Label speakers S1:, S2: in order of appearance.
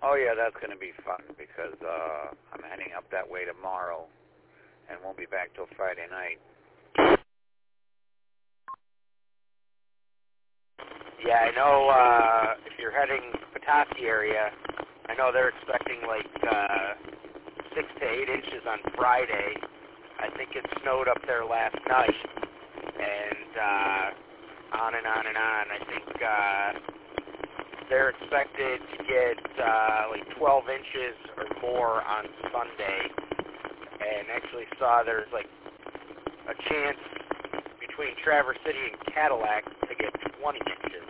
S1: Oh, yeah, that's going to be fun because I'm heading up that way tomorrow and won't be back till Friday night. Yeah, I know if you're heading Petoskey area, I know they're expecting like 6 to 8 inches on Friday. I think it snowed up there last night, and on and on and on. I think they're expected to get like 12 inches or more on Sunday, and actually saw there's like a chance between Traverse City and Cadillac to get 20 inches.